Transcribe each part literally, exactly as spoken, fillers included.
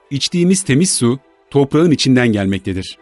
İçtiğimiz temiz su, toprağın içinden gelmektedir.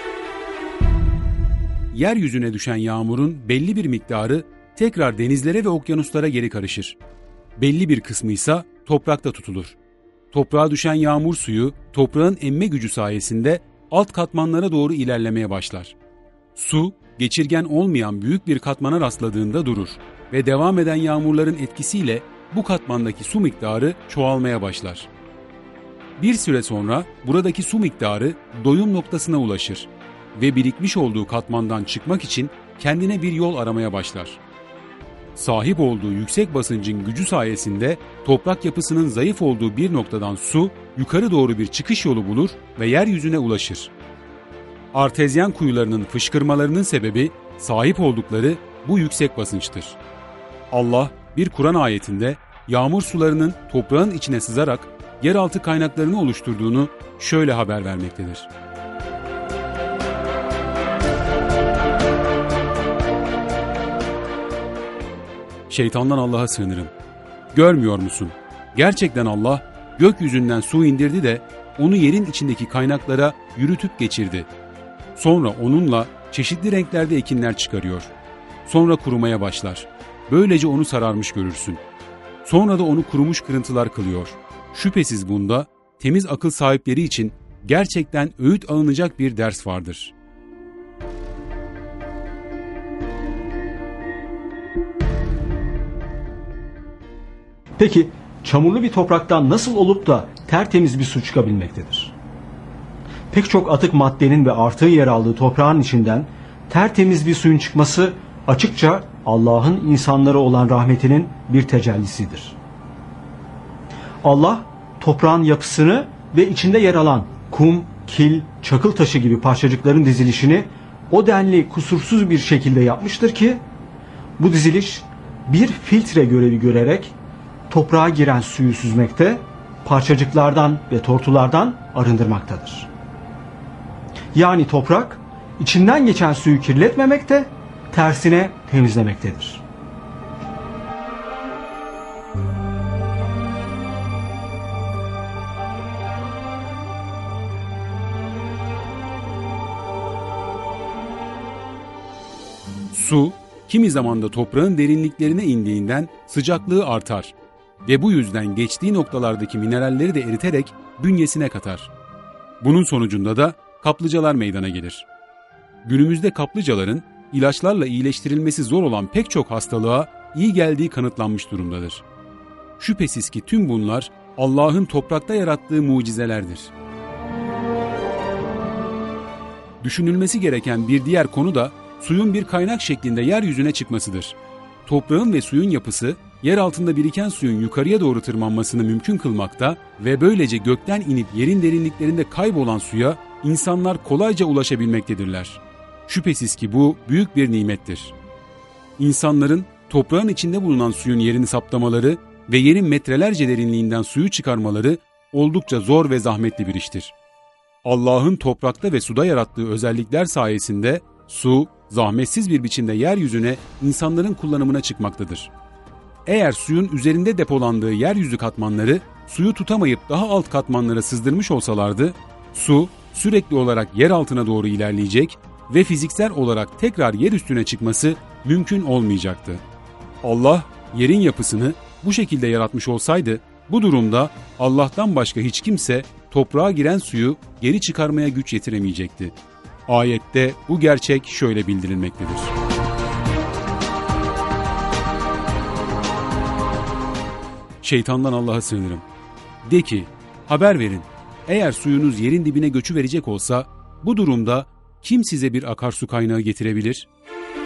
Yeryüzüne düşen yağmurun belli bir miktarı tekrar denizlere ve okyanuslara geri karışır. Belli bir kısmı ise toprakta tutulur. Toprağa düşen yağmur suyu, toprağın emme gücü sayesinde alt katmanlara doğru ilerlemeye başlar. Su, geçirgen olmayan büyük bir katmana rastladığında durur ve devam eden yağmurların etkisiyle bu katmandaki su miktarı çoğalmaya başlar. Bir süre sonra buradaki su miktarı doyum noktasına ulaşır ve birikmiş olduğu katmandan çıkmak için kendine bir yol aramaya başlar. Sahip olduğu yüksek basıncın gücü sayesinde toprak yapısının zayıf olduğu bir noktadan su yukarı doğru bir çıkış yolu bulur ve yeryüzüne ulaşır. Artezyen kuyularının fışkırmalarının sebebi sahip oldukları bu yüksek basınçtır. Allah bir Kur'an ayetinde yağmur sularının toprağın içine sızarak yeraltı kaynaklarını oluşturduğunu şöyle haber vermektedir. Şeytandan Allah'a sığınırım. Görmüyor musun? Gerçekten Allah gökyüzünden su indirdi de onu yerin içindeki kaynaklara yürütüp geçirdi. Sonra onunla çeşitli renklerde ekinler çıkarıyor. Sonra kurumaya başlar. Böylece onu sararmış görürsün. Sonra da onu kurumuş kırıntılar kılıyor. Şüphesiz bunda temiz akıl sahipleri için gerçekten öğüt alınacak bir ders vardır. Peki çamurlu bir topraktan nasıl olup da tertemiz bir su çıkabilmektedir? Pek çok atık maddenin ve artığı yer aldığı toprağın içinden tertemiz bir suyun çıkması açıkça Allah'ın insanlara olan rahmetinin bir tecellisidir. Allah toprağın yapısını ve içinde yer alan kum, kil, çakıl taşı gibi parçacıkların dizilişini o denli kusursuz bir şekilde yapmıştır ki bu diziliş bir filtre görevi görerek toprağa giren suyu süzmekte, parçacıklardan ve tortulardan arındırmaktadır. Yani toprak içinden geçen suyu kirletmemekte, tersine temizlemektedir. Su, kimi zaman da toprağın derinliklerine indiğinden sıcaklığı artar ve bu yüzden geçtiği noktalardaki mineralleri de eriterek bünyesine katar. Bunun sonucunda da kaplıcalar meydana gelir. Günümüzde kaplıcaların ilaçlarla iyileştirilmesi zor olan pek çok hastalığa iyi geldiği kanıtlanmış durumdadır. Şüphesiz ki tüm bunlar Allah'ın toprakta yarattığı mucizelerdir. Düşünülmesi gereken bir diğer konu da suyun bir kaynak şeklinde yeryüzüne çıkmasıdır. Toprağın ve suyun yapısı, yer altında biriken suyun yukarıya doğru tırmanmasını mümkün kılmakta ve böylece gökten inip yerin derinliklerinde kaybolan suya insanlar kolayca ulaşabilmektedirler. Şüphesiz ki bu büyük bir nimettir. İnsanların toprağın içinde bulunan suyun yerini saptamaları ve yerin metrelerce derinliğinden suyu çıkarmaları oldukça zor ve zahmetli bir iştir. Allah'ın toprakta ve suda yarattığı özellikler sayesinde su, zahmetsiz bir biçimde yeryüzüne insanların kullanımına çıkmaktadır. Eğer suyun üzerinde depolandığı yeryüzü katmanları suyu tutamayıp daha alt katmanlara sızdırmış olsalardı, su sürekli olarak yer altına doğru ilerleyecek ve fiziksel olarak tekrar yer üstüne çıkması mümkün olmayacaktı. Allah yerin yapısını bu şekilde yaratmış olsaydı, bu durumda Allah'tan başka hiç kimse toprağa giren suyu geri çıkarmaya güç yetiremeyecekti. Ayette bu gerçek şöyle bildirilmektedir. Şeytandan Allah'a sığınırım. De ki, haber verin, eğer suyunuz yerin dibine göçü verecek olsa, bu durumda kim size bir akarsu kaynağı getirebilir?